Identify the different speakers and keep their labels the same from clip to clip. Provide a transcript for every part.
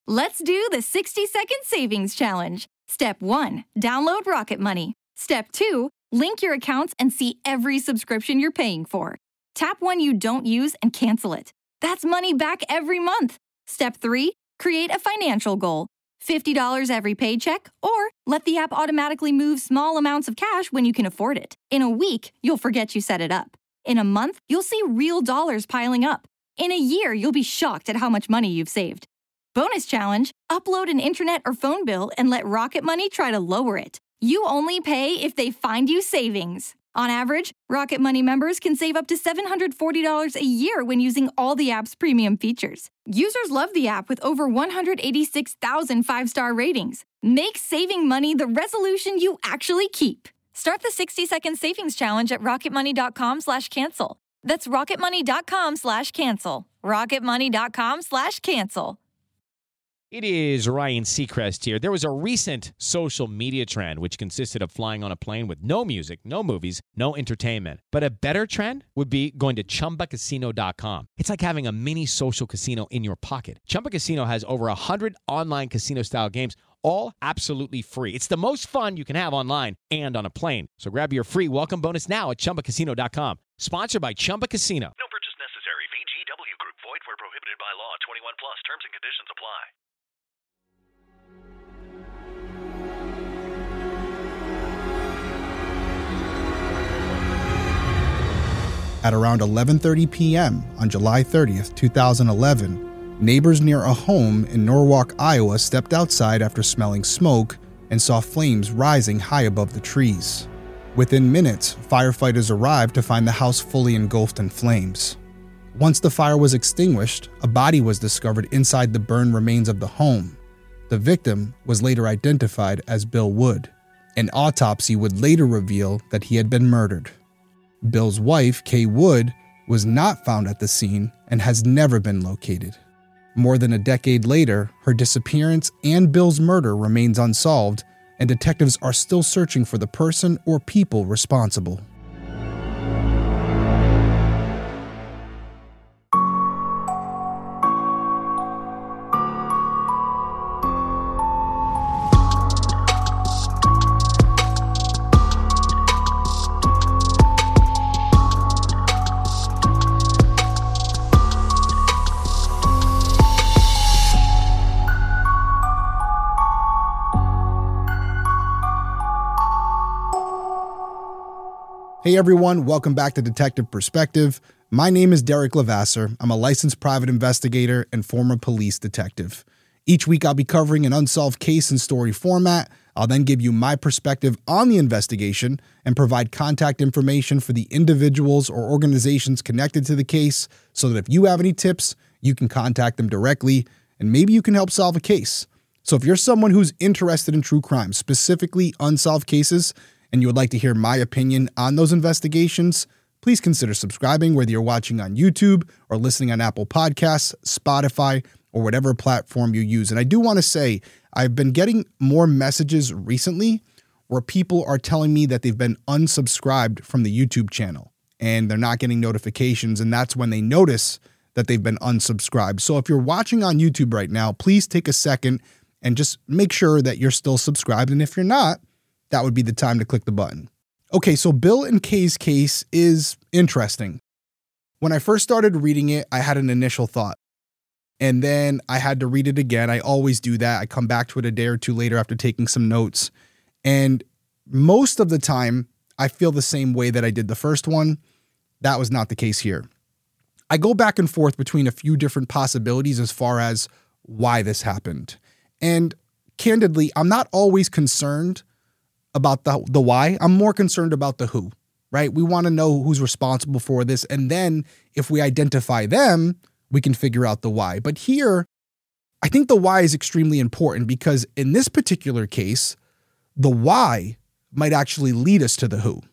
Speaker 1: Let's do the 60-second savings challenge. Step 1, download Rocket Money. Step 2, link your accounts and see every subscription you're paying for. Tap one you don't use and cancel it. That's money back every month. Step 3, create a financial goal. $50 every paycheck, or let the app automatically move small amounts of cash when you can afford it. In a week, you'll forget you set it up. In a month, you'll see real dollars piling up. In a year, you'll be shocked at how much money you've saved. Bonus challenge, upload an internet or phone bill and let Rocket Money try to lower it. You only pay if they find you savings. On average, Rocket Money members can save up to $740 a year when using all the app's premium features. Users love the app with over 186,000 five-star ratings. Make saving money the resolution you actually keep. Start the 60-second savings challenge at rocketmoney.com/cancel. That's rocketmoney.com/cancel. rocketmoney.com/cancel.
Speaker 2: It is Ryan Seacrest here. There was a recent social media trend which consisted of flying on a plane with no music, no movies, no entertainment. But a better trend would be going to ChumbaCasino.com. It's like having a mini social casino in your pocket. Chumba Casino has over 100 online casino-style games, all absolutely free. It's the most fun you can have online and on a plane. So grab your free welcome bonus now at ChumbaCasino.com. Sponsored by Chumba Casino.
Speaker 3: No purchase necessary. VGW Group. Void where prohibited by law. 21 plus. Terms and conditions apply.
Speaker 4: At around 11:30 p.m. on July 30th, 2011, neighbors near a home in Norwalk, Iowa stepped outside after smelling smoke and saw flames rising high above the trees. Within minutes, firefighters arrived to find the house fully engulfed in flames. Once the fire was extinguished, a body was discovered inside the burned remains of the home. The victim was later identified as Bill Wood. An autopsy would later reveal that he had been murdered. Bill's wife, Kay Wood, was not found at the scene and has never been located. More than a decade later, her disappearance and Bill's murder remains unsolved, and detectives are still searching for the person or people responsible. Hey everyone, welcome back to Detective Perspective. My name is Derek Levasseur. I'm a licensed private investigator and former police detective. Each week I'll be covering an unsolved case in story format. I'll then give you my perspective on the investigation and provide contact information for the individuals or organizations connected to the case so that if you have any tips, you can contact them directly and maybe you can help solve a case. So if you're someone who's interested in true crime, specifically unsolved cases, and you would like to hear my opinion on those investigations, please consider subscribing whether you're watching on YouTube or listening on Apple Podcasts, Spotify, or whatever platform you use. And I do want to say, I've been getting more messages recently where people are telling me that they've been unsubscribed from the YouTube channel and they're not getting notifications, and that's when they notice that they've been unsubscribed. So if you're watching on YouTube right now, please take a second and just make sure that you're still subscribed. And if you're not, that would be the time to click the button. Okay, so Bill and Kay's case is interesting. When I first started reading it, I had an initial thought. And then I had to read it again. I always do that. I come back to it a day or two later after taking some notes. And most of the time, I feel the same way that I did the first one. That was not the case here. I go back and forth between a few different possibilities as far as why this happened. And candidly, I'm not always concerned about the why. I'm more concerned about the who, right? We want to know who's responsible for this. And then if we identify them, we can figure out the why. But here, I think the why is extremely important because in this particular case, the why might actually lead us to the who.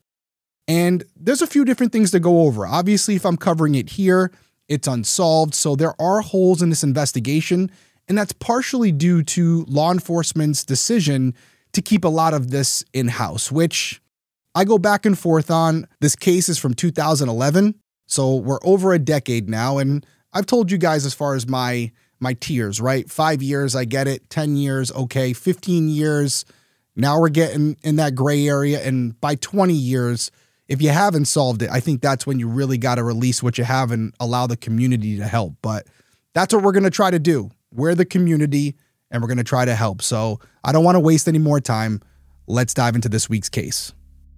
Speaker 4: And there's a few different things to go over. Obviously, if I'm covering it here, it's unsolved. So there are holes in this investigation. And that's partially due to law enforcement's decision to keep a lot of this in-house, which I go back and forth on. This case is from 2011, so we're over a decade now, and I've told you guys as far as my my tiers, right? 5 years, I get it. 10 years, okay. 15 years, now we're getting in that gray area. And by 20 years, if you haven't solved it, I think that's when you really got to release what you have and allow the community to help. But that's what we're going to try to do. We're the community and we're going to try to help. So I don't want to waste any more time. Let's dive into this week's case.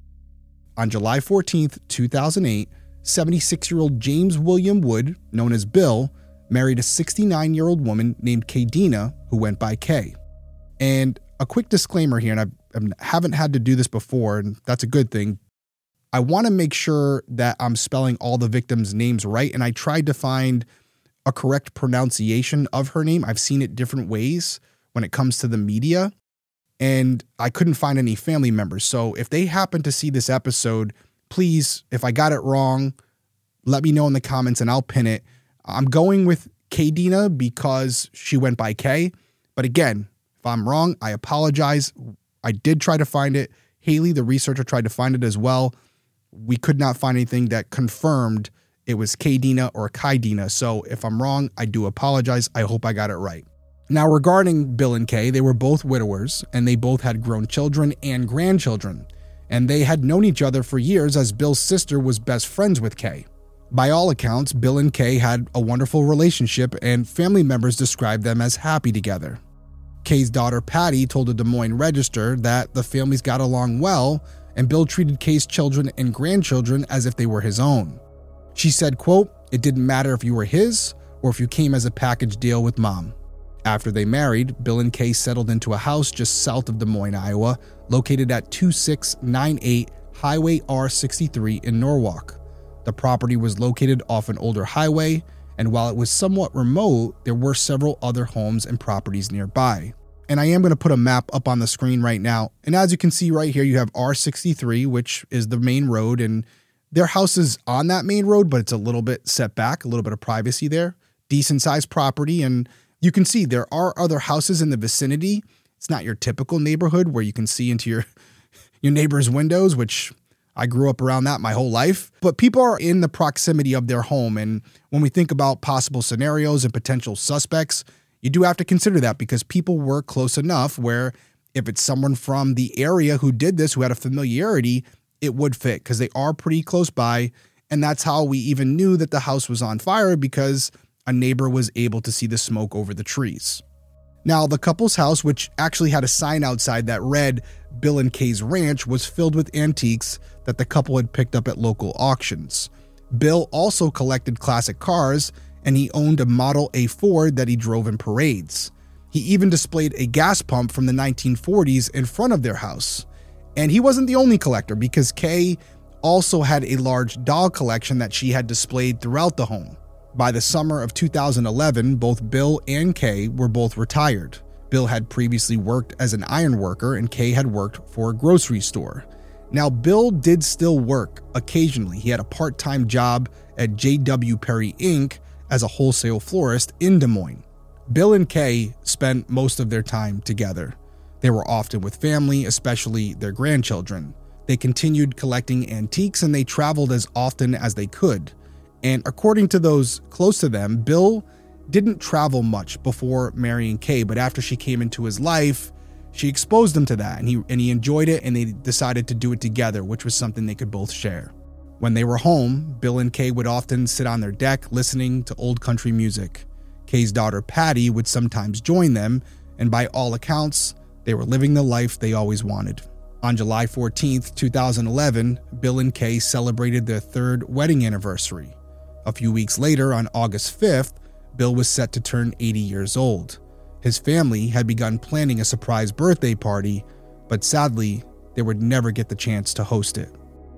Speaker 4: On July 14th, 2008, 76-year-old James William Wood, known as Bill, married a 69-year-old woman named Kadena, who went by Kay. And a quick disclaimer here, and I haven't had to do this before, and that's a good thing. I want to make sure that I'm spelling all the victims' names right, and I tried to find a correct pronunciation of her name. I've seen it different ways when it comes to the media, and I couldn't find any family members. So if they happen to see this episode, please, if I got it wrong, let me know in the comments and I'll pin it. I'm going with Kadena because she went by Kay. But again, if I'm wrong, I apologize. I did try to find it. Haley, the researcher, tried to find it as well. We could not find anything that confirmed it was Kadena or Kaidena. So if I'm wrong, I do apologize. I hope I got it right. Now, regarding Bill and Kay, they were both widowers and they both had grown children and grandchildren. And they had known each other for years as Bill's sister was best friends with Kay. By all accounts, Bill and Kay had a wonderful relationship and family members described them as happy together. Kay's daughter Patty told the Des Moines Register that the families got along well and Bill treated Kay's children and grandchildren as if they were his own. She said, quote, "It didn't matter if you were his or if you came as a package deal with mom." After they married, Bill and Kay settled into a house just south of Des Moines, Iowa, located at 2698 Highway R63 in Norwalk. The property was located off an older highway, and while it was somewhat remote, there were several other homes and properties nearby. And I am going to put a map up on the screen right now. And as you can see right here, you have R63, which is the main road, and their house is on that main road, but it's a little bit set back, a little bit of privacy there. Decent sized property, and you can see there are other houses in the vicinity. It's not your typical neighborhood where you can see into your neighbor's windows, which I grew up around that my whole life. But people are in the proximity of their home. And when we think about possible scenarios and potential suspects, you do have to consider that because people were close enough where if it's someone from the area who did this, who had a familiarity, it would fit because they are pretty close by. And that's how we even knew that the house was on fire, because a neighbor was able to see the smoke over the trees. Now, the couple's house, which actually had a sign outside that read Bill and Kay's Ranch, was filled with antiques that the couple had picked up at local auctions. Bill also collected classic cars, and he owned a Model A Ford that he drove in parades. He even displayed a gas pump from the 1940s in front of their house. And he wasn't the only collector, because Kay also had a large doll collection that she had displayed throughout the home. By the summer of 2011, both Bill and Kay were both retired. Bill had previously worked as an iron worker and Kay had worked for a grocery store. Now, Bill did still work occasionally. He had a part-time job at J.W. Perry Inc. as a wholesale florist in Des Moines. Bill and Kay spent most of their time together. They were often with family, especially their grandchildren. They continued collecting antiques and they traveled as often as they could. And according to those close to them, Bill didn't travel much before marrying Kay, but after she came into his life, she exposed him to that, and he enjoyed it, and they decided to do it together, which was something they could both share. When they were home, Bill and Kay would often sit on their deck listening to old country music. Kay's daughter Patty would sometimes join them, and by all accounts, they were living the life they always wanted. On July 14th, 2011, Bill and Kay celebrated their third wedding anniversary. A few weeks later, on August 5th, Bill was set to turn 80 years old. His family had begun planning a surprise birthday party, but sadly, they would never get the chance to host it.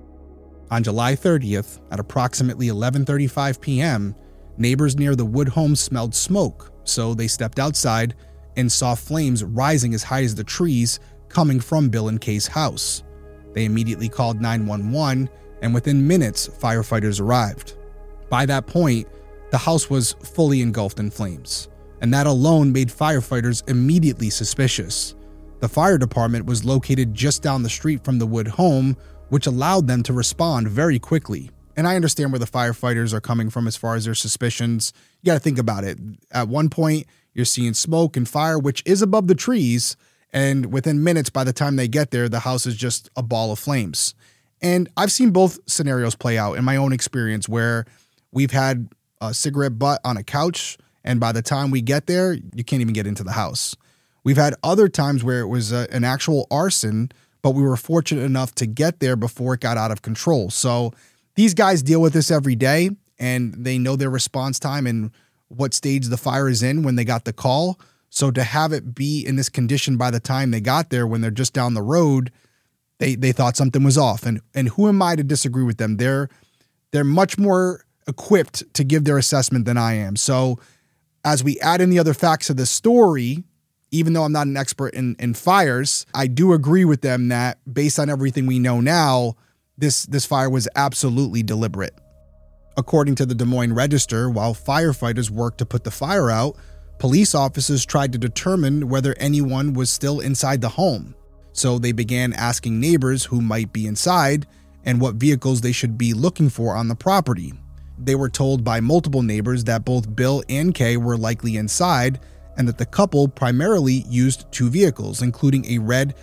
Speaker 4: On July 30th, at approximately 11:35 p.m., neighbors near the Wood home smelled smoke, so they stepped outside and saw flames rising as high as the trees coming from Bill and Kay's house. They immediately called 911, and within minutes, firefighters arrived. By that point, the house was fully engulfed in flames, and that alone made firefighters immediately suspicious. The fire department was located just down the street from the Wood home, which allowed them to respond very quickly. And I understand where the firefighters are coming from as far as their suspicions. You got to think about it. At one point, you're seeing smoke and fire, which is above the trees. And within minutes, by the time they get there, the house is just a ball of flames. And I've seen both scenarios play out in my own experience where we've had a cigarette butt on a couch, and by the time we get there, you can't even get into the house. We've had other times where it was an actual arson, but we were fortunate enough to get there before it got out of control. So these guys deal with this every day, and they know their response time and what stage the fire is in when they got the call. So to have it be in this condition by the time they got there, when they're just down the road, they thought something was off. And who am I to disagree with them? They're much more equipped to give their assessment than I am. So as we add in the other facts of the story, even though I'm not an expert in fires, I do agree with them that based on everything we know now, this fire was absolutely deliberate. According to the Des Moines Register, while firefighters worked to put the fire out, police officers tried to determine whether anyone was still inside the home. So they began asking neighbors who might be inside and what vehicles they should be looking for on the property. They were told by multiple neighbors that both Bill and Kay were likely inside and that the couple primarily used two vehicles, including a red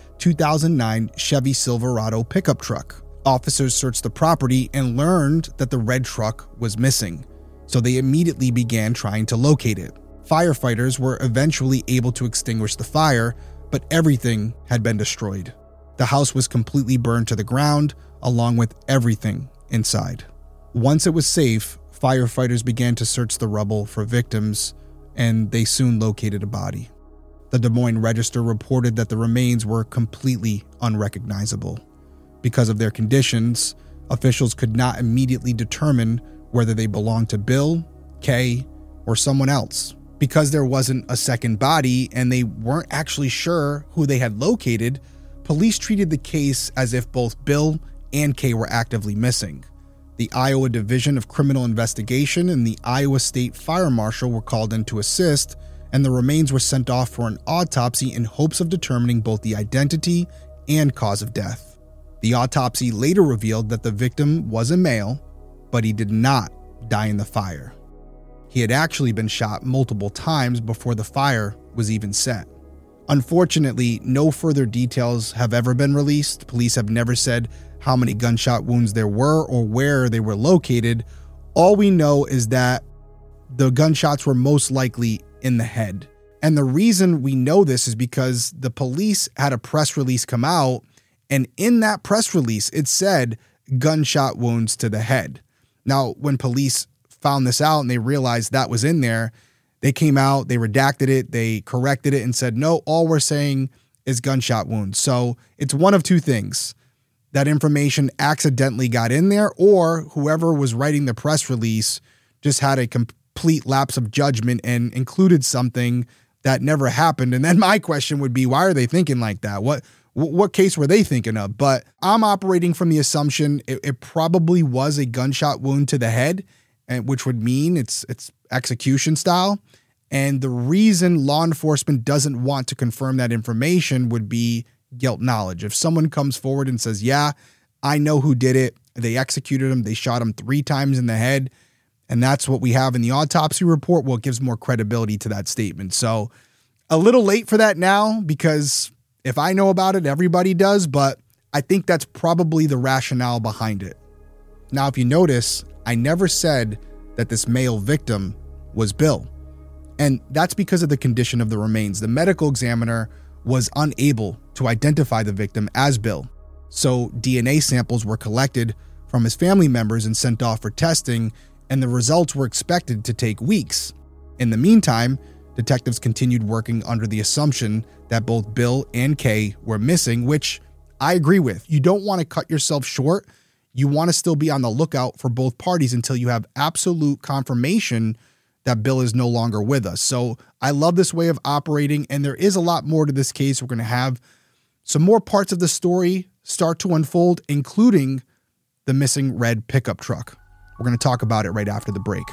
Speaker 4: 2009 Chevy Silverado pickup truck. Officers searched the property and learned that the red truck was missing, so they immediately began trying to locate it. Firefighters were eventually able to extinguish the fire, but everything had been destroyed. The house was completely burned to the ground, along with everything inside. Once it was safe, firefighters began to search the rubble for victims, and they soon located a body. The Des Moines Register reported that the remains were completely unrecognizable. Because of their conditions, officials could not immediately determine whether they belonged to Bill, Kay, or someone else. Because there wasn't a second body and they weren't actually sure who they had located, police treated the case as if both Bill and Kay were actively missing. The Iowa Division of Criminal Investigation and the Iowa State Fire Marshal were called in to assist, and the remains were sent off for an autopsy in hopes of determining both the identity and cause of death. The autopsy later revealed that the victim was a male, but he did not die in the fire. He had actually been shot multiple times before the fire was even set. Unfortunately, no further details have ever been released. Police have never said how many gunshot wounds there were or where they were located. All we know is that the gunshots were most likely in the head. And the reason we know this is because the police had a press release come out, and in that press release, it said gunshot wounds to the head. Now, when police found this out and they realized that was in there, they came out, they redacted it, they corrected it and said, no, all we're saying is gunshot wounds. So it's one of two things. That information accidentally got in there, or whoever was writing the press release just had a complete lapse of judgment and included something that never happened. And then my question would be, why are they thinking like that? What case were they thinking of? But I'm operating from the assumption it probably was a gunshot wound to the head, and which would mean it's execution style. And the reason law enforcement doesn't want to confirm that information would be guilt knowledge. If someone comes forward and says, yeah, I know who did it, they executed him, they shot him 3 times in the head, and that's what we have in the autopsy report, well, it gives more credibility to that statement. So a little late for that now, because if I know about it, everybody does, but I think that's probably the rationale behind it. Now, if you notice, I never said that this male victim was Bill. And that's because of the condition of the remains. The medical examiner was unable to identify the victim as Bill. So DNA samples were collected from his family members and sent off for testing, and the results were expected to take weeks. In the meantime, detectives continued working under the assumption that both Bill and Kay were missing, which I agree with. You don't want to cut yourself short. You want to still be on the lookout for both parties until you have absolute confirmation that Bill is no longer with us. So I love this way of operating, and there is a lot more to this case. We're going to have some more parts of the story start to unfold, including the missing red pickup truck. We're going to talk about it right after the break.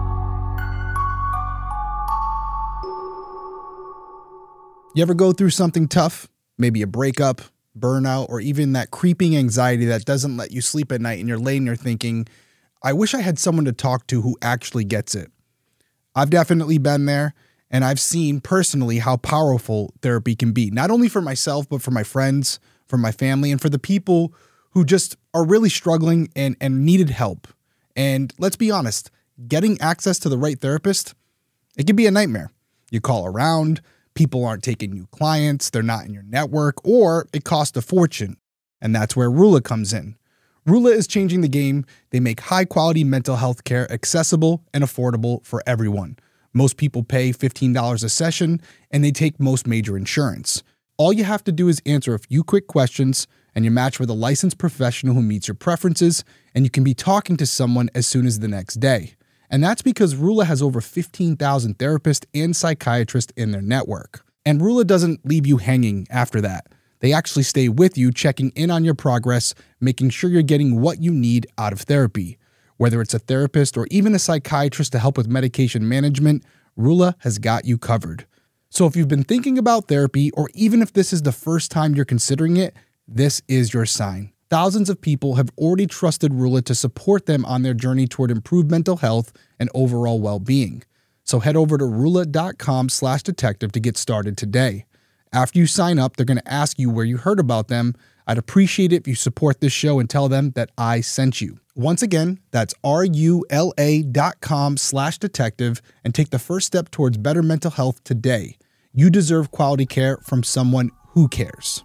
Speaker 4: You ever go through something tough? Maybe a breakup, burnout, or even that creeping anxiety that doesn't let you sleep at night, and you're laying there thinking, I wish I had someone to talk to who actually gets it. I've definitely been there, And I've seen personally how powerful therapy can be, not only for myself, but for my friends, for my family, and for the people who just are really struggling and needed help. And let's be honest, getting access to the right therapist, it can be a nightmare. You call around, people aren't taking new clients, they're not in your network, or it costs a fortune. And that's where Rula comes in. Rula is changing the game. They make high-quality mental health care accessible and affordable for everyone. Most people pay $15 a session, and they take most major insurance. All you have to do is answer a few quick questions, and you're matched with a licensed professional who meets your preferences, and you can be talking to someone as soon as the next day. And that's because Rula has over 15,000 therapists and psychiatrists in their network. And Rula doesn't leave you hanging after that. They actually stay with you, checking in on your progress, making sure you're getting what you need out of therapy. Whether it's a therapist or even a psychiatrist to help with medication management, Rula has got you covered. So if you've been thinking about therapy, or even if this is the first time you're considering it, this is your sign. Thousands of people have already trusted Rula to support them on their journey toward improved mental health and overall well-being. So head over to rula.com/detective to get started today. After you sign up, they're going to ask you where you heard about them. I'd appreciate it if you support this show and tell them that I sent you. Once again, that's rula.com/detective and take the first step towards better mental health today. You deserve quality care from someone who cares.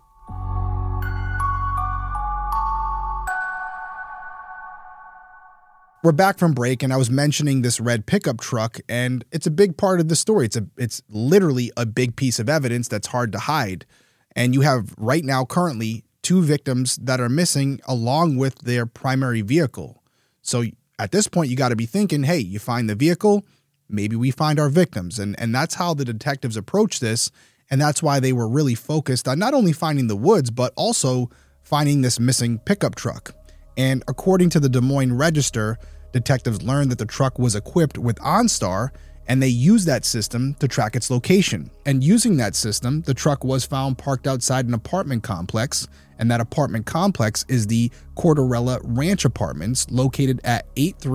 Speaker 4: We're back from break, and I was mentioning this red pickup truck, and it's a big part of the story. It's literally a big piece of evidence that's hard to hide. And you have right now currently 2 victims that are missing along with their primary vehicle. So at this point, you got to be thinking, hey, you find the vehicle, maybe we find our victims. And that's how the detectives approach this. And that's why they were really focused on not only finding the woods, but also finding this missing pickup truck. And according to the Des Moines Register, detectives learned that the truck was equipped with OnStar, and they used that system to track its location. And using that system, the truck was found parked outside an apartment complex, and that apartment complex is the Corderella Ranch Apartments, located at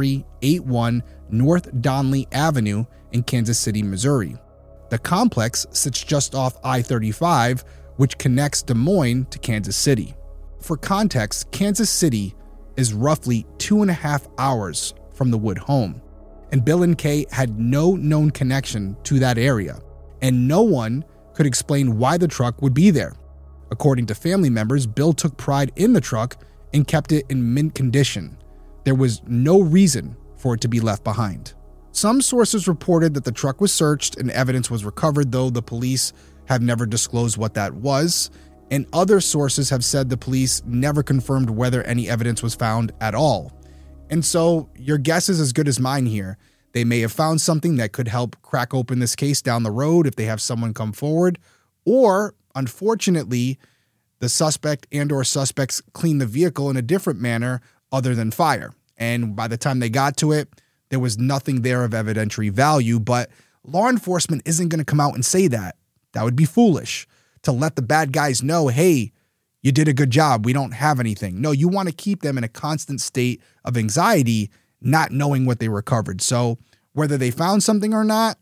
Speaker 4: 8381 North Donley Avenue in Kansas City, Missouri. The complex sits just off I-35, which connects Des Moines to Kansas City. For context, Kansas City is roughly 2.5 hours from the Wood home, and Bill and Kay had no known connection to that area, and no one could explain why the truck would be there. According to family members, Bill took pride in the truck and kept it in mint condition. There was no reason for it to be left behind. Some sources reported that the truck was searched and evidence was recovered, though the police have never disclosed what that was. And other sources have said the police never confirmed whether any evidence was found at all. And so your guess is as good as mine here. They may have found something that could help crack open this case down the road if they have someone come forward. Or, unfortunately, the suspect and/or suspects cleaned the vehicle in a different manner other than fire. And by the time they got to it, there was nothing there of evidentiary value. But law enforcement isn't going to come out and say that. That would be foolish. To let the bad guys know, hey, you did a good job, we don't have anything. No, you want to keep them in a constant state of anxiety, not knowing what they recovered. So whether they found something or not,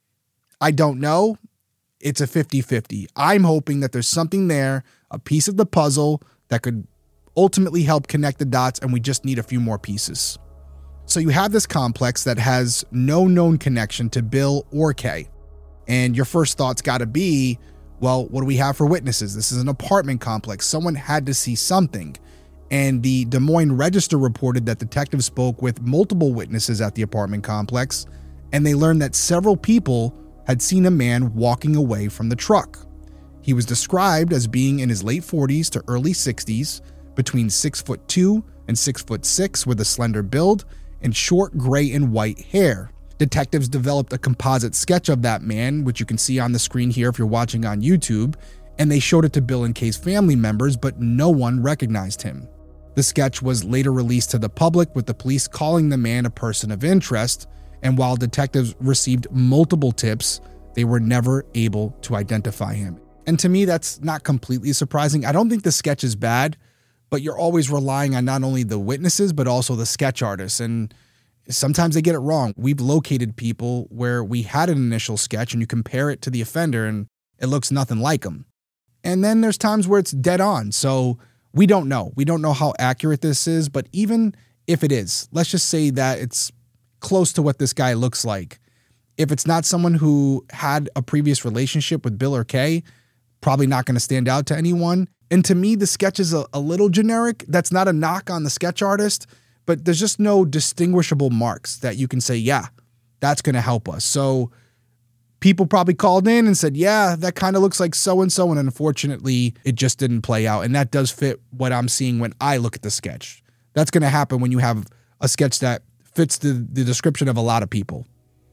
Speaker 4: I don't know. It's a 50-50. I'm hoping that there's something there, a piece of the puzzle that could ultimately help connect the dots, and we just need a few more pieces. So you have this complex that has no known connection to Bill or Kay. And your first thought's got to be, well, what do we have for witnesses? This is an apartment complex. Someone had to see something. And the Des Moines Register reported that detectives spoke with multiple witnesses at the apartment complex, and they learned that several people had seen a man walking away from the truck. He was described as being in his late 40s to early 60s, between 6'2" and 6'6", with a slender build and short gray and white hair. Detectives developed a composite sketch of that man, which you can see on the screen here if you're watching on YouTube, and they showed it to Bill and Kay's family members, but no one recognized him. The sketch was later released to the public, with the police calling the man a person of interest, and while detectives received multiple tips, they were never able to identify him. And to me, that's not completely surprising. I don't think the sketch is bad, but you're always relying on not only the witnesses, but also the sketch artists. And sometimes they get it wrong. We've located people where we had an initial sketch and you compare it to the offender and it looks nothing like them. And then there's times where it's dead on. So we don't know. We don't know how accurate this is, but even if it is, let's just say that it's close to what this guy looks like. If it's not someone who had a previous relationship with Bill or Kay, probably not going to stand out to anyone. And to me, the sketch is a little generic. That's not a knock on the sketch artist, but there's just no distinguishable marks that you can say, yeah, that's going to help us. So people probably called in and said, yeah, that kind of looks like so-and-so. And unfortunately, it just didn't play out. And that does fit what I'm seeing when I look at the sketch. That's going to happen when you have a sketch that fits the description of a lot of people.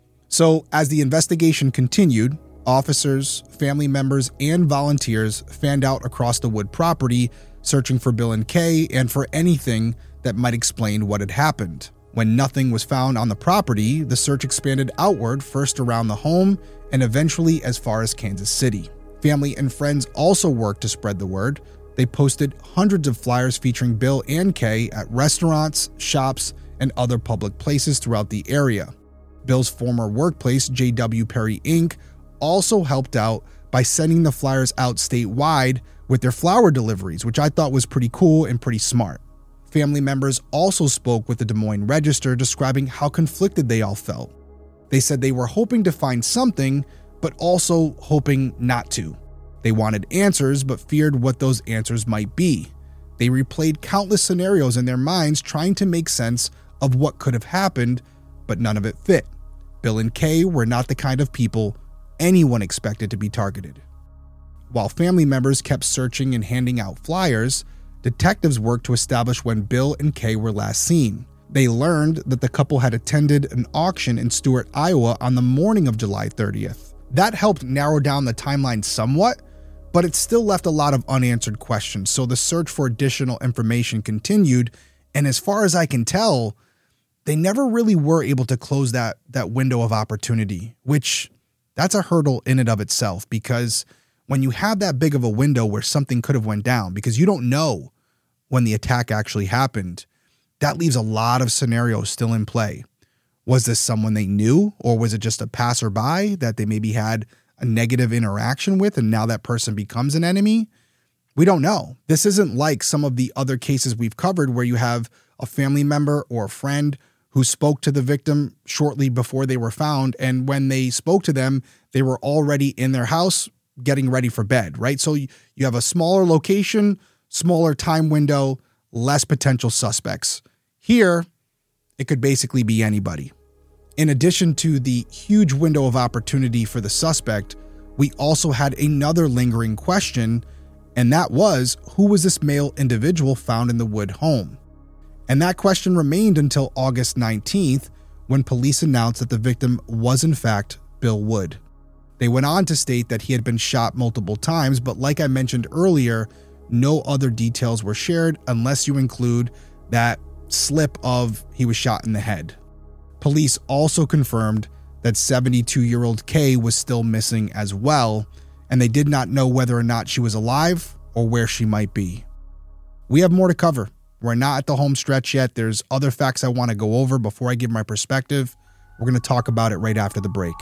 Speaker 4: So as the investigation continued, officers, family members, and volunteers fanned out across the Wood property, searching for Bill and Kay and for anything that might explain what had happened. When nothing was found on the property, the search expanded outward, first around the home and eventually as far as Kansas City. Family and friends also worked to spread the word. They posted hundreds of flyers featuring Bill and Kay at restaurants, shops, and other public places throughout the area. Bill's former workplace, J.W. Perry Inc., also helped out by sending the flyers out statewide with their flower deliveries, which I thought was pretty cool and pretty smart. Family members also spoke with the Des Moines Register, describing how conflicted they all felt. They said they were hoping to find something, but also hoping not to. They wanted answers, but feared what those answers might be. They replayed countless scenarios in their minds, trying to make sense of what could have happened, but none of it fit. Bill and Kay were not the kind of people anyone expected to be targeted. While family members kept searching and handing out flyers, detectives worked to establish when Bill and Kay were last seen. They learned that the couple had attended an auction in Stuart, Iowa on the morning of July 30th. That helped narrow down the timeline somewhat, but it still left a lot of unanswered questions, so the search for additional information continued, and as far as I can tell, they never really were able to close that window of opportunity, which that's a hurdle in and of itself, because when you have that big of a window where something could have went down, because you don't know when the attack actually happened, that leaves a lot of scenarios still in play. Was this someone they knew, or was it just a passerby that they maybe had a negative interaction with and now that person becomes an enemy? We don't know. This isn't like some of the other cases we've covered where you have a family member or a friend who spoke to the victim shortly before they were found, and when they spoke to them, they were already in their house getting ready for bed, right? So you have a smaller location, smaller time window, less potential suspects. Here, it could basically be anybody. In addition to the huge window of opportunity for the suspect, we also had another lingering question, and that was, who was this male individual found in the Wood home? And that question remained until August 19th, when police announced that the victim was in fact Bill Wood. They went on to state that he had been shot multiple times, but like I mentioned earlier, no other details were shared unless you include that slip of he was shot in the head. Police also confirmed that 72-year-old Kay was still missing as well, and they did not know whether or not she was alive or where she might be. We have more to cover. We're not at the home stretch yet. There's other facts I want to go over before I give my perspective. We're going to talk about it right after the break.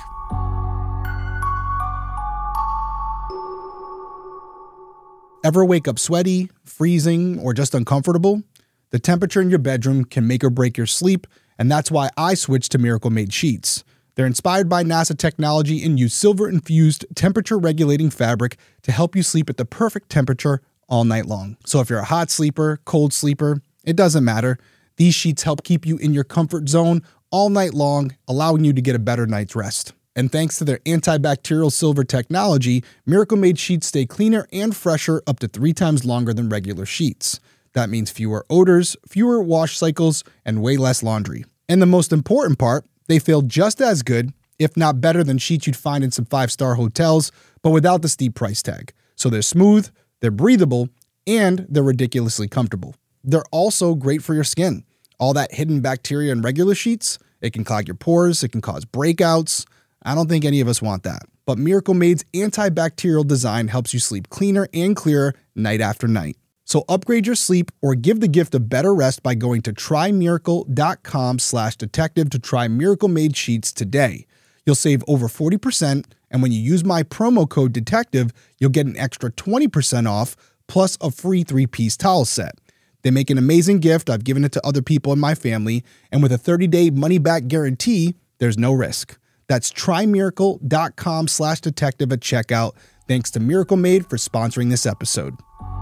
Speaker 4: Ever wake up sweaty, freezing, or just uncomfortable? The temperature in your bedroom can make or break your sleep, and that's why I switched to Miracle Made Sheets. They're inspired by NASA technology and use silver-infused temperature-regulating fabric to help you sleep at the perfect temperature all night long. So if you're a hot sleeper, cold sleeper, it doesn't matter. These sheets help keep you in your comfort zone all night long, allowing you to get a better night's rest. And thanks to their antibacterial silver technology, Miracle Made Sheets stay cleaner and fresher up to 3 times longer than regular sheets. That means fewer odors, fewer wash cycles, and way less laundry. And the most important part, they feel just as good, if not better than sheets you'd find in some 5-star hotels, but without the steep price tag. So they're smooth, they're breathable, and they're ridiculously comfortable. They're also great for your skin. All that hidden bacteria in regular sheets, it can clog your pores, it can cause breakouts. I don't think any of us want that. But Miracle Made's antibacterial design helps you sleep cleaner and clearer night after night. So upgrade your sleep or give the gift of better rest by going to trymiracle.com/detective to try Miracle Made sheets today. You'll save over 40%, and when you use my promo code DETECTIVE, you'll get an extra 20% off plus a free 3-piece towel set. They make an amazing gift. I've given it to other people in my family, and with a 30-day money-back guarantee, there's no risk. That's trymiracle.com/detective at checkout. Thanks to Miracle Made for sponsoring this episode.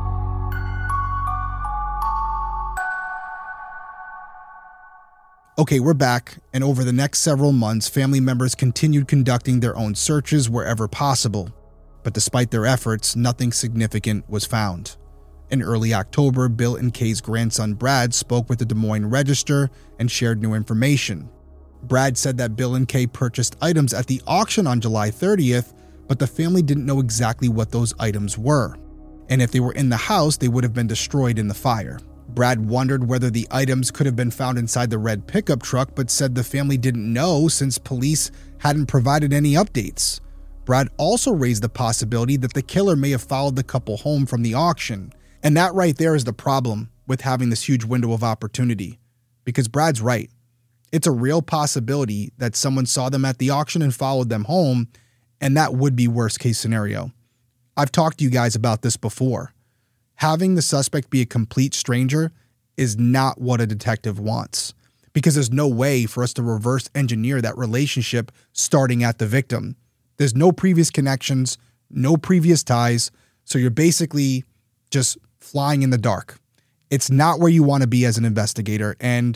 Speaker 4: Okay, we're back, and over the next several months, family members continued conducting their own searches wherever possible. But despite their efforts, nothing significant was found. In early October, Bill and Kay's grandson Brad spoke with the Des Moines Register and shared new information. Brad said that Bill and Kay purchased items at the auction on July 30th, but the family didn't know exactly what those items were. And if they were in the house, they would have been destroyed in the fire. Brad wondered whether the items could have been found inside the red pickup truck, but said the family didn't know since police hadn't provided any updates. Brad also raised the possibility that the killer may have followed the couple home from the auction. And that right there is the problem with having this huge window of opportunity. Because Brad's right. It's a real possibility that someone saw them at the auction and followed them home, and that would be worst case scenario. I've talked to you guys about this before. Having the suspect be a complete stranger is not what a detective wants, because there's no way for us to reverse engineer that relationship starting at the victim. There's no previous connections, no previous ties, so you're basically just flying in the dark. It's not where you want to be as an investigator, and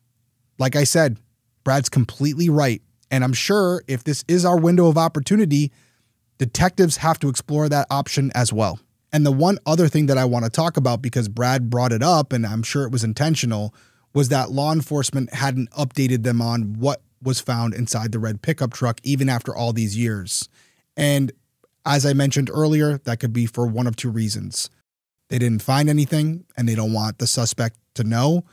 Speaker 4: like I said, Brad's completely right, and I'm sure if this is our window of opportunity, detectives have to explore that option as well. And the one other thing that I want to talk about, because Brad brought it up, and I'm sure it was intentional, was that law enforcement hadn't updated them on what was found inside the red pickup truck, even after all these years. And as I mentioned earlier, that could be for one of two reasons. They didn't find anything, and they don't want the suspect to know,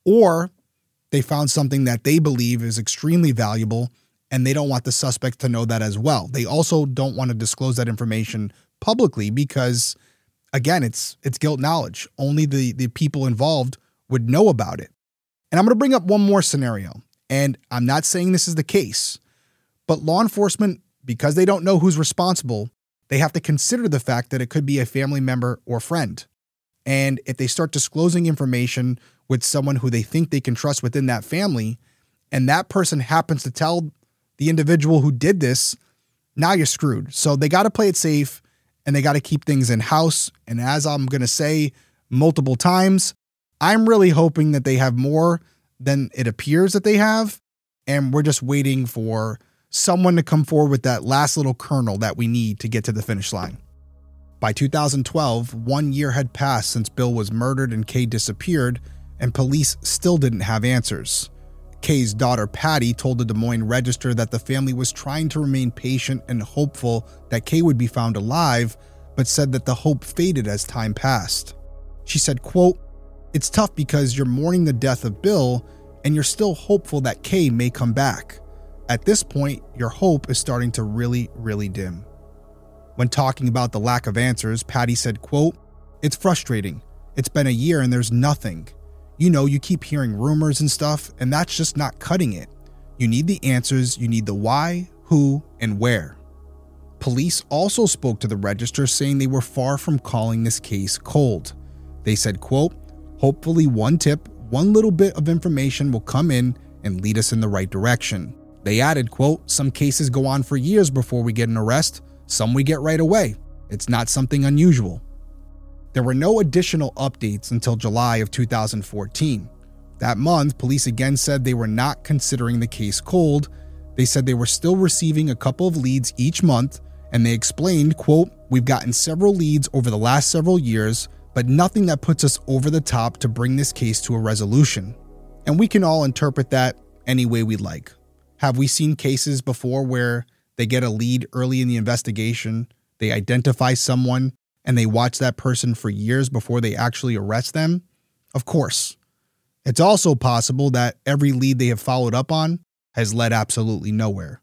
Speaker 4: or they found something that they believe is extremely valuable, and they don't want the suspect to know that as well. They also don't want to disclose that information publicly because, again, it's guilt knowledge. Only the people involved would know about it. And I'm going to bring up one more scenario, and I'm not saying this is the case, but law enforcement, because they don't know who's responsible, they have to consider the fact that it could be a family member or friend. And if they start disclosing information with someone who they think they can trust within that family, and that person happens to tell the individual who did this, now you're screwed. So they got to play it safe, and they got to keep things in-house. And as I'm going to say multiple times, I'm really hoping that they have more than it appears that they have, and we're just waiting for someone to come forward with that last little kernel that we need to get to the finish line. By 2012, 1 year had passed since Bill was murdered and Kay disappeared, and police still didn't have answers. Kay's daughter, Patty, told the Des Moines Register that the family was trying to remain patient and hopeful that Kay would be found alive, but said that the hope faded as time passed. She said, quote, "It's tough because you're mourning the death of Bill, and you're still hopeful that Kay may come back. At this point, your hope is starting to really, really dim." When talking about the lack of answers, Patty said, quote, "It's frustrating. It's been a year and there's nothing. You know, you keep hearing rumors and stuff, and that's just not cutting it. You need the answers. You need the why, who, and where." Police also spoke to the Register, saying they were far from calling this case cold. They said, quote, "Hopefully one tip, one little bit of information will come in and lead us in the right direction." They added, quote, "Some cases go on for years before we get an arrest. Some we get right away. It's not something unusual." There were no additional updates until July of 2014. That month, police again said they were not considering the case cold. They said they were still receiving a couple of leads each month, and they explained, quote, "We've gotten several leads over the last several years, but nothing that puts us over the top to bring this case to a resolution." And we can all interpret that any way we like. Have we seen cases before where they get a lead early in the investigation, they identify someone, and they watch that person for years before they actually arrest them? Of course. It's also possible that every lead they have followed up on has led absolutely nowhere.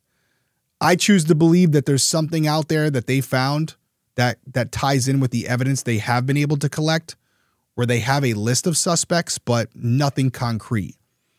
Speaker 4: I choose to believe that there's something out there that they found that ties in with the evidence they have been able to collect, where they have a list of suspects, but nothing concrete.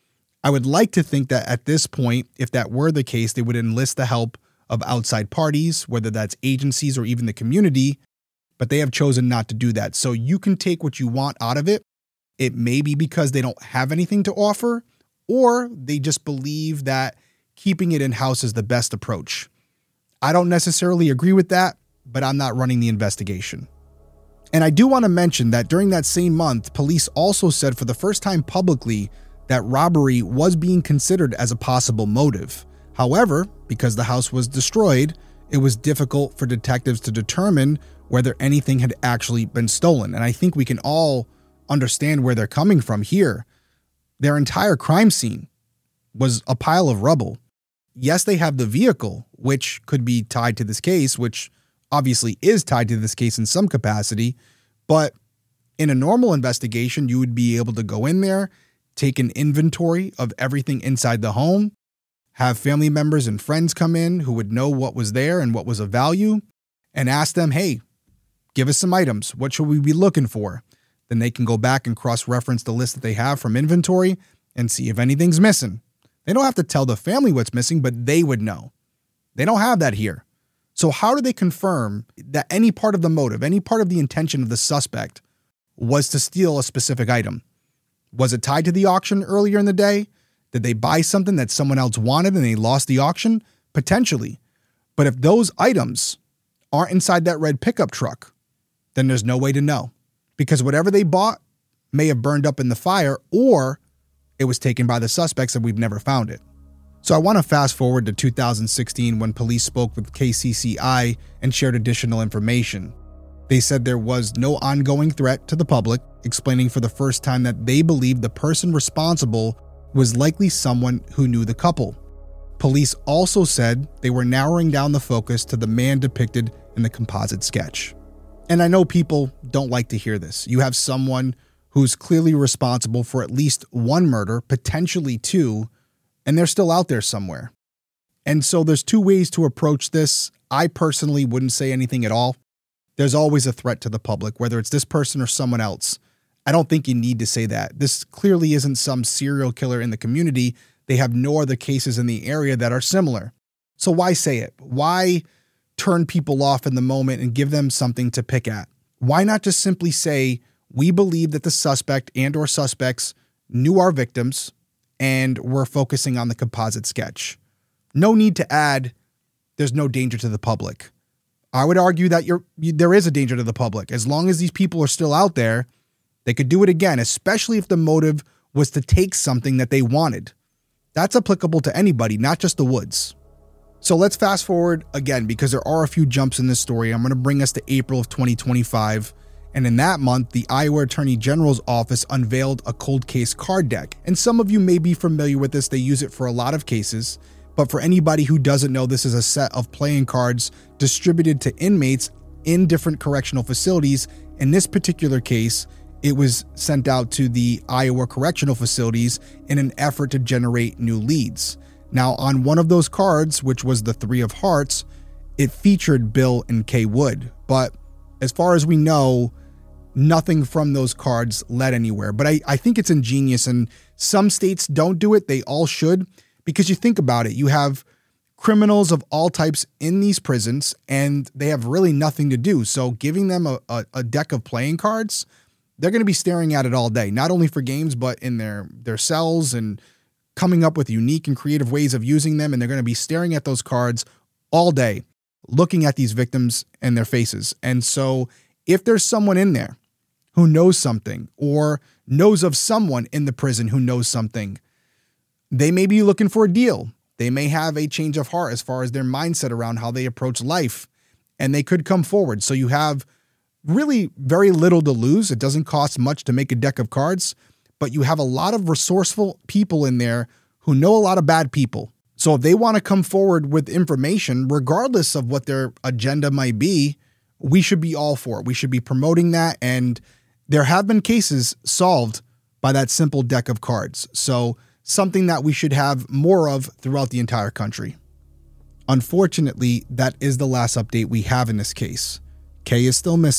Speaker 4: I would like to think that at this point, if that were the case, they would enlist the help of outside parties, whether that's agencies or even the community, but they have chosen not to do that. So you can take what you want out of it. It may be because they don't have anything to offer, or they just believe that keeping it in-house is the best approach. I don't necessarily agree with that, but I'm not running the investigation. And I do want to mention that during that same month, police also said for the first time publicly that robbery was being considered as a possible motive. However, because the house was destroyed, it was difficult for detectives to determine whether anything had actually been stolen. And I think we can all understand where they're coming from here. Their entire crime scene was a pile of rubble. Yes, they have the vehicle, which could be tied to this case, which obviously is tied to this case in some capacity, but in a normal investigation, you would be able to go in there, take an inventory of everything inside the home, have family members and friends come in who would know what was there and what was of value, and ask them, hey, give us some items. What should we be looking for? Then they can go back and cross-reference the list that they have from inventory and see if anything's missing. They don't have to tell the family what's missing, but they would know. They don't have that here. So how do they confirm that any part of the motive, any part of the intention of the suspect was to steal a specific item? Was it tied to the auction earlier in the day? Did they buy something that someone else wanted and they lost the auction? Potentially. But if those items aren't inside that red pickup truck, then there's no way to know. Because whatever they bought may have burned up in the fire, or it was taken by the suspects and we've never found it. So I want to fast forward to 2016 when police spoke with KCCI and shared additional information. They said there was no ongoing threat to the public, explaining for the first time that they believed the person responsible was likely someone who knew the couple. Police also said they were narrowing down the focus to the man depicted in the composite sketch. And I know people don't like to hear this. You have someone who's clearly responsible for at least one murder, potentially two, and they're still out there somewhere. And so there's two ways to approach this. I personally wouldn't say anything at all. There's always a threat to the public, whether it's this person or someone else. I don't think you need to say that. This clearly isn't some serial killer in the community. They have no other cases in the area that are similar. So why say it? Why turn people off in the moment and give them something to pick at? Why not just simply say, we believe that the suspect and or suspects knew our victims and we're focusing on the composite sketch? No need to add, there's no danger to the public. I would argue that there is a danger to the public. As long as these people are still out there, they could do it again, especially if the motive was to take something that they wanted. That's applicable to anybody, not just the Woods. So let's fast forward again, because there are a few jumps in this story. I'm going to bring us to April of 2025. And in that month, the Iowa Attorney General's office unveiled a cold case card deck. And some of you may be familiar with this. They use it for a lot of cases. But for anybody who doesn't know, this is a set of playing cards distributed to inmates in different correctional facilities. In this particular case, it was sent out to the Iowa correctional facilities in an effort to generate new leads. Now, on one of those cards, which was the Three of Hearts, it featured Bill and Kay Wood. But as far as we know, nothing from those cards led anywhere. But I think it's ingenious, and some states don't do it. They all should, because you think about it. You have criminals of all types in these prisons, and they have really nothing to do. So giving them a deck of playing cards, they're going to be staring at it all day, not only for games, but in their cells and coming up with unique and creative ways of using them. And they're going to be staring at those cards all day, looking at these victims and their faces. And so if there's someone in there who knows something or knows of someone in the prison who knows something, they may be looking for a deal. They may have a change of heart as far as their mindset around how they approach life, and they could come forward. So you have really very little to lose. It doesn't cost much to make a deck of cards, but you have a lot of resourceful people in there who know a lot of bad people. So if they want to come forward with information, regardless of what their agenda might be, we should be all for it. We should be promoting that. And there have been cases solved by that simple deck of cards. So something that we should have more of throughout the entire country. Unfortunately, that is the last update we have in this case. Kay is still missing,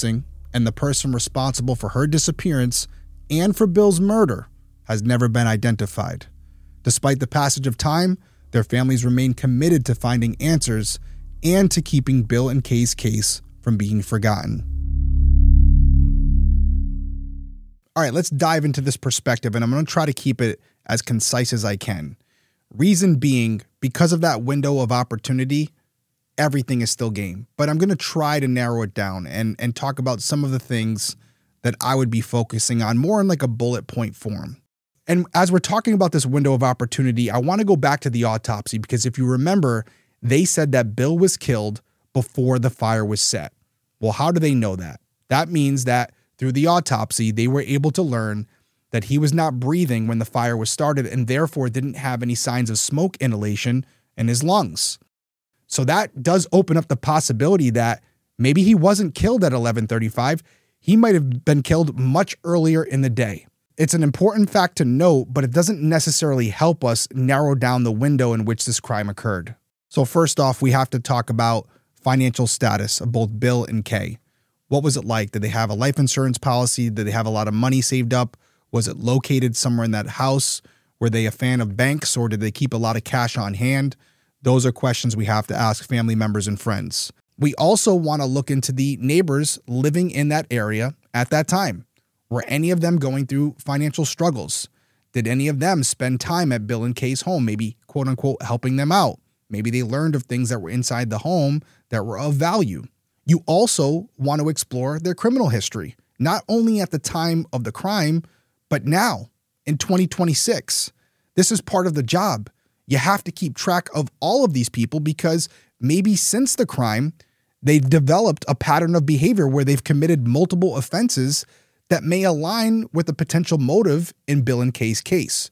Speaker 4: and the person responsible for her disappearance and for Bill's murder has never been identified. Despite the passage of time, their families remain committed to finding answers and to keeping Bill and Kay's case from being forgotten. All right, let's dive into this perspective, and I'm going to try to keep it as concise as I can. Reason being, because of that window of opportunity, everything is still game. But I'm going to try to narrow it down and talk about some of the things that I would be focusing on more in like a bullet point form. And as we're talking about this window of opportunity, I want to go back to the autopsy because if you remember, they said that Bill was killed before the fire was set. Well, how do they know that? That means that through the autopsy, they were able to learn that he was not breathing when the fire was started and therefore didn't have any signs of smoke inhalation in his lungs. So that does open up the possibility that maybe he wasn't killed at 11:35. He might have been killed much earlier in the day. It's an important fact to note, but it doesn't necessarily help us narrow down the window in which this crime occurred. So first off, we have to talk about financial status of both Bill and Kay. What was it like? Did they have a life insurance policy? Did they have a lot of money saved up? Was it located somewhere in that house? Were they a fan of banks, or did they keep a lot of cash on hand? Those are questions we have to ask family members and friends. We also want to look into the neighbors living in that area at that time. Were any of them going through financial struggles? Did any of them spend time at Bill and Kay's home, maybe quote unquote helping them out? Maybe they learned of things that were inside the home that were of value. You also want to explore their criminal history, not only at the time of the crime, but now in 2026. This is part of the job. You have to keep track of all of these people because maybe since the crime, they've developed a pattern of behavior where they've committed multiple offenses that may align with a potential motive in Bill and Kay's case.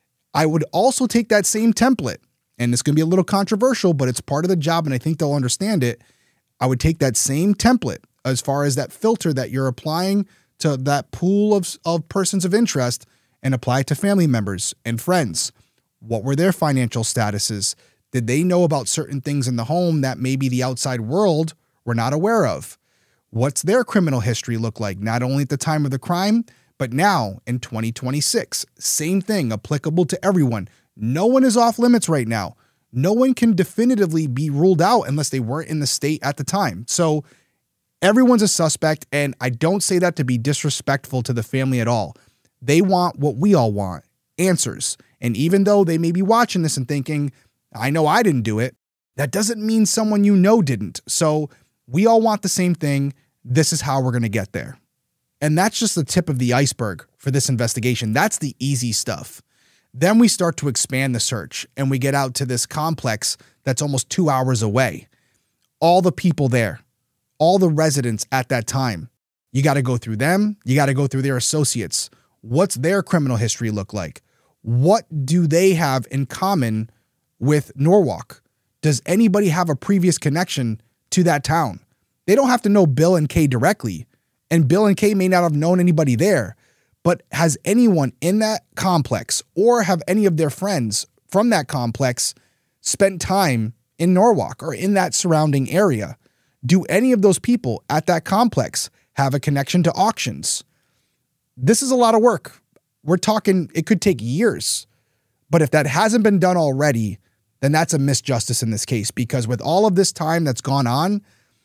Speaker 4: I would also take that same template, and it's going to be a little controversial, but it's part of the job and I think they'll understand it. I would take that same template as far as that filter that you're applying to that pool of persons of interest and apply it to family members and friends. What were their financial statuses? Did they know about certain things in the home that maybe the outside world were not aware of? What's their criminal history look like, not only at the time of the crime, but now in 2026? Same thing applicable to everyone. No one is off limits right now. No one can definitively be ruled out unless they weren't in the state at the time. So everyone's a suspect, and I don't say that to be disrespectful to the family at all. They want what we all want, answers. And even though they may be watching this and thinking, I know I didn't do it, that doesn't mean someone you know didn't. So we all want the same thing. This is how we're going to get there. And that's just the tip of the iceberg for this investigation. That's the easy stuff. Then we start to expand the search and we get out to this complex that's almost 2 hours away. All the people there, all the residents at that time, you got to go through them. You got to go through their associates. What's their criminal history look like? What do they have in common with Norwalk? Does anybody have a previous connection to that town? They don't have to know Bill and Kay directly, and Bill and Kay may not have known anybody there, but has anyone in that complex or have any of their friends from that complex spent time in Norwalk or in that surrounding area? Do any of those people at that complex have a connection to auctions? This is a lot of work. We're talking, it could take years. But if that hasn't been done already, then that's a misjustice in this case, because with all of this time that's gone on,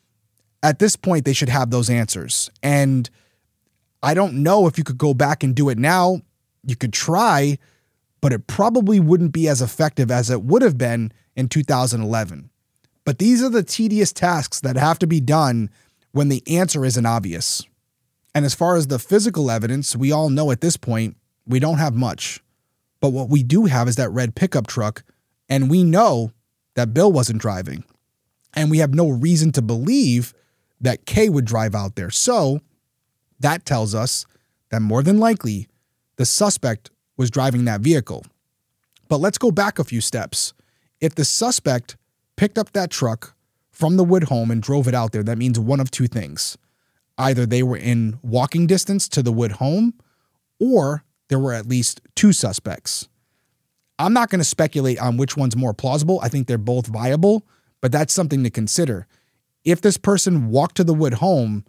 Speaker 4: at this point, they should have those answers. And I don't know if you could go back and do it now. You could try, but it probably wouldn't be as effective as it would have been in 2011. But these are the tedious tasks that have to be done when the answer isn't obvious. And as far as the physical evidence, we all know at this point, we don't have much. But what we do have is that red pickup truck, and we know that Bill wasn't driving. And we have no reason to believe that Kay would drive out there. So that tells us that more than likely, the suspect was driving that vehicle. But let's go back a few steps. If the suspect picked up that truck from the Wood home and drove it out there, that means one of two things. Either they were in walking distance to the Wood home, or there were at least two suspects. I'm not going to speculate on which one's more plausible. I think they're both viable, but that's something to consider. If this person walked to the Wood home,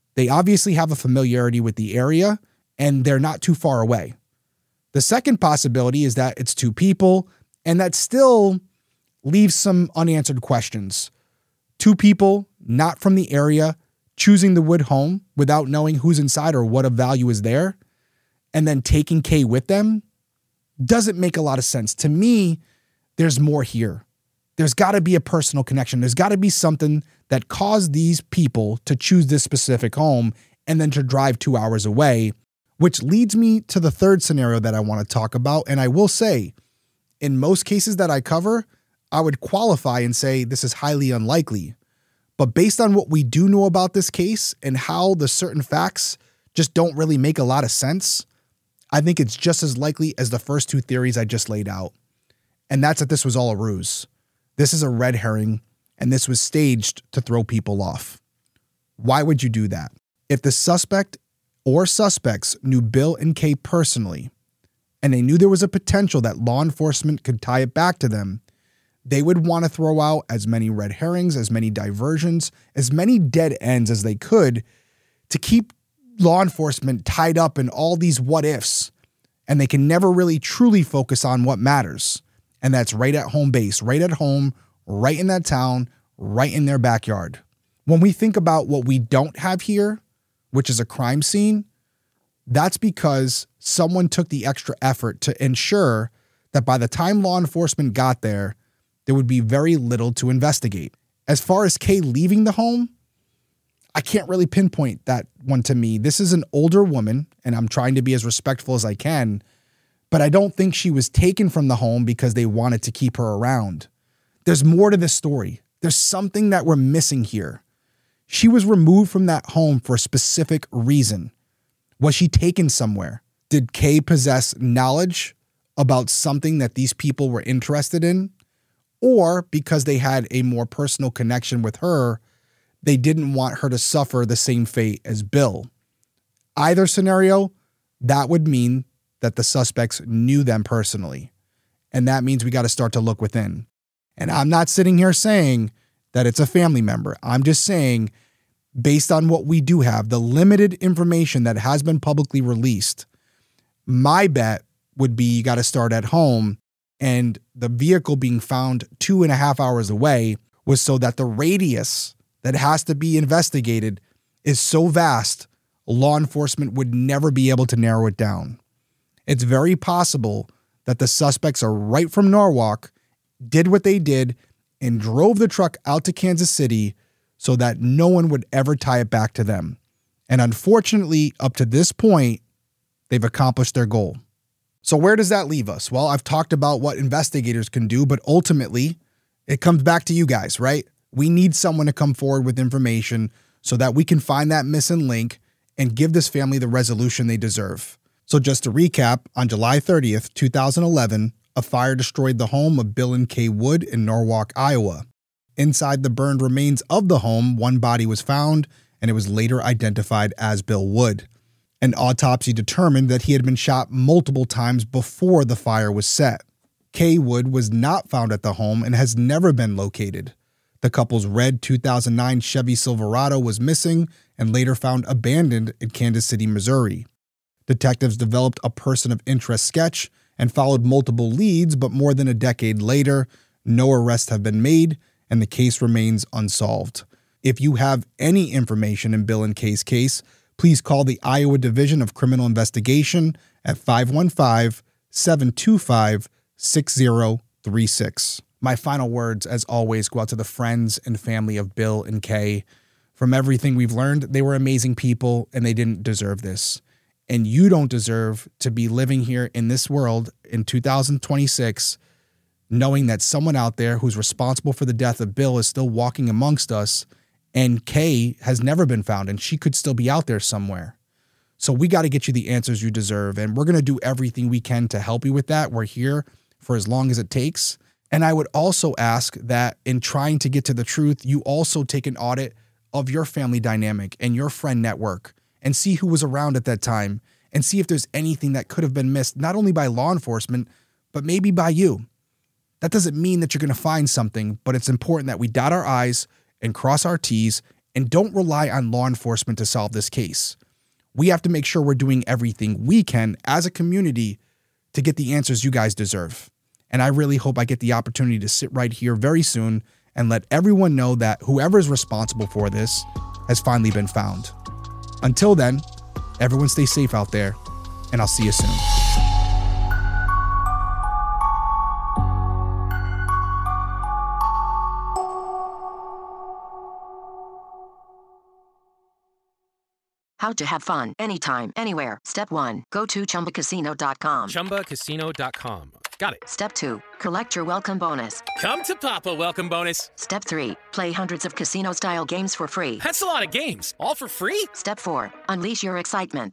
Speaker 4: They obviously have a familiarity with the area and they're not too far away. The second possibility is that it's two people, and that still leaves some unanswered questions. Two people, not from the area, choosing the Wood home without knowing who's inside or what of value is there, and then taking Kay with them, doesn't make a lot of sense. To me, there's more here. There's got to be a personal connection. There's got to be something that caused these people to choose this specific home and then to drive 2 hours away, which leads me to the third scenario that I want to talk about. And I will say, in most cases that I cover, I would qualify and say this is highly unlikely. But based on what we do know about this case and how the certain facts just don't really make a lot of sense, I think it's just as likely as the first two theories I just laid out. And that's that this was all a ruse. This is a red herring, and this was staged to throw people off. Why would you do that? If the suspect or suspects knew Bill and Kay personally, and they knew there was a potential that law enforcement could tie it back to them, they would want to throw out as many red herrings, as many diversions, as many dead ends as they could to keep law enforcement tied up in all these what ifs, and they can never really truly focus on what matters. And that's right at home base, right at home, right in that town, right in their backyard. When we think about what we don't have here, which is a crime scene, that's because someone took the extra effort to ensure that by the time law enforcement got there, there would be very little to investigate. As far as Kay leaving the home, I can't really pinpoint that one to me. This is an older woman, and I'm trying to be as respectful as I can, but I don't think she was taken from the home because they wanted to keep her around. There's more to this story. There's something that we're missing here. She was removed from that home for a specific reason. Was she taken somewhere? Did Kay possess knowledge about something that these people were interested in? Or because they had a more personal connection with her, they didn't want her to suffer the same fate as Bill? Either scenario, that would mean that the suspects knew them personally. And that means we got to start to look within. And I'm not sitting here saying that it's a family member. I'm just saying, based on what we do have, the limited information that has been publicly released, my bet would be you got to start at home. And the vehicle being found 2.5 hours away was so that the radius that has to be investigated is so vast, law enforcement would never be able to narrow it down. It's very possible that the suspects are right from Norwalk, did what they did, and drove the truck out to Kansas City so that no one would ever tie it back to them. And unfortunately, up to this point, they've accomplished their goal. So where does that leave us? Well, I've talked about what investigators can do, but ultimately, it comes back to you guys, right? We need someone to come forward with information so that we can find that missing link and give this family the resolution they deserve. So just to recap, on July 30th, 2011, a fire destroyed the home of Bill and Kay Wood in Norwalk, Iowa. Inside the burned remains of the home, one body was found, and it was later identified as Bill Wood. An autopsy determined that he had been shot multiple times before the fire was set. Kay Wood was not found at the home and has never been located. The couple's red 2009 Chevy Silverado was missing and later found abandoned in Kansas City, Missouri. Detectives developed a person of interest sketch and followed multiple leads, but more than a decade later, no arrests have been made and the case remains unsolved. If you have any information in Bill and Kay's case, please call the Iowa Division of Criminal Investigation at 515-725-6036. My final words, as always, go out to the friends and family of Bill and Kay. From everything we've learned, they were amazing people and they didn't deserve this. And you don't deserve to be living here in this world in 2026, knowing that someone out there who's responsible for the death of Bill is still walking amongst us, and Kay has never been found, and she could still be out there somewhere. So we got to get you the answers you deserve, and we're going to do everything we can to help you with that. We're here for as long as it takes. And I would also ask that in trying to get to the truth, you also take an audit of your family dynamic and your friend network and see who was around at that time and see if there's anything that could have been missed, not only by law enforcement, but maybe by you. That doesn't mean that you're going to find something, but it's important that we dot our I's and cross our T's And don't rely on law enforcement to solve this case. We have to make sure we're doing everything we can as a community to get the answers you guys deserve. And I really hope I get the opportunity to sit right here very soon and let everyone know that whoever is responsible for this has finally been found. Until then, everyone stay safe out there, and I'll see you soon.
Speaker 5: How to have fun anytime, anywhere. Step 1. Go to ChumbaCasino.com.
Speaker 6: ChumbaCasino.com. Got it.
Speaker 5: Step 2. Collect your welcome bonus.
Speaker 6: Come to Papa welcome bonus.
Speaker 5: Step 3. Play hundreds of casino-style games for free.
Speaker 6: That's a lot of games. All for free?
Speaker 5: Step 4. Unleash your excitement.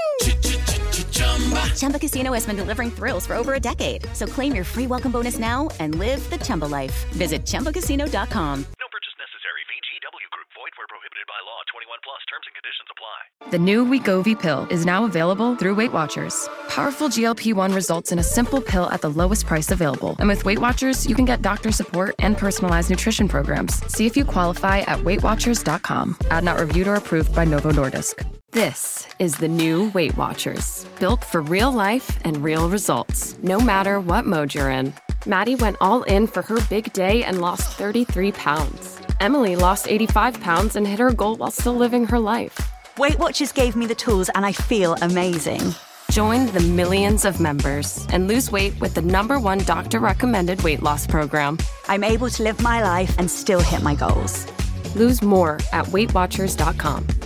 Speaker 7: Chumba Casino has been delivering thrills for over a decade. So claim your free welcome bonus now and live the Chumba life. Visit ChumbaCasino.com.
Speaker 3: No purchase necessary. VGW Group. Void where prohibited by law. 21 plus. Terms and conditions apply.
Speaker 8: The new Wegovy pill is now available through Weight Watchers. Powerful GLP-1 results in a simple pill at the lowest price available. And with Weight Watchers, you can get doctor support and personalized nutrition programs. See if you qualify at WeightWatchers.com. Ad not reviewed or approved by Novo Nordisk. This is the new Weight Watchers, built for real life and real results, no matter what mode you're in. Maddie went all in for her big day and lost 33 pounds. Emily lost 85 pounds and hit her goal while still living her life.
Speaker 9: Weight Watchers gave me the tools and I feel amazing.
Speaker 8: Join the millions of members and lose weight with the #1 doctor-recommended weight loss program.
Speaker 9: I'm able to live my life and still hit my goals.
Speaker 8: Lose more at WeightWatchers.com.